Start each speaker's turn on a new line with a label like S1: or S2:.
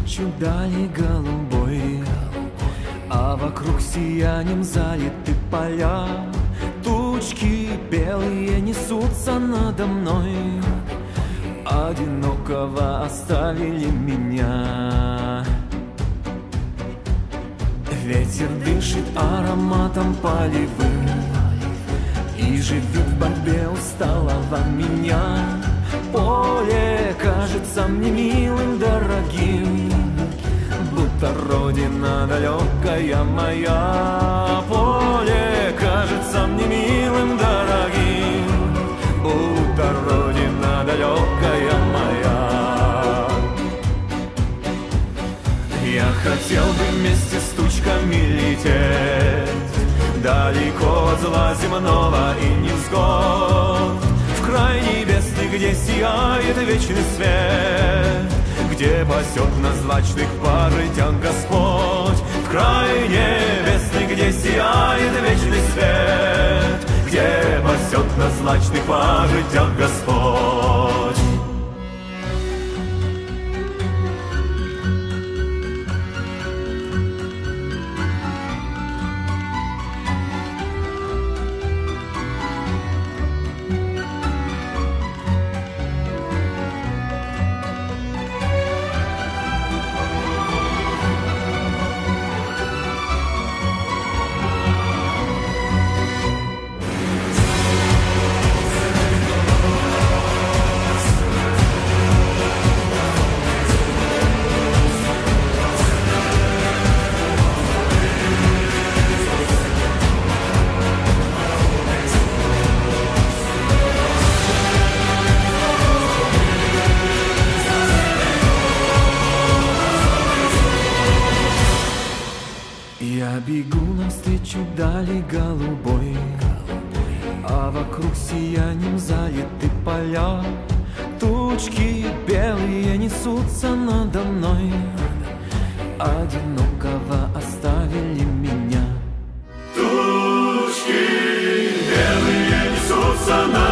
S1: навстречу дали голубой, а вокруг сиянием залиты поля. Тучки белые несутся надо мной, одинокого оставили меня. Ветер дышит ароматом полевым и живет в борьбе усталого меня. Поле кажется мне милым, дорогим, будто родина далекая моя. Поле кажется мне милым, дорогим, будто родина далекая моя. Я хотел бы вместе с тучками лететь далеко от зла земного и невзгод, в край небесный, где сияет вечный свет, где пасет на злачных пажитях Господь. В край небесный, где сияет вечный свет, где пасет на злачных пажитях Господь. Я бегу навстречу дали голубой, а вокруг сиянием залиты поля. Тучки белые несутся надо мной, одинокого оставили меня.
S2: Тучки белые несутся надо мной.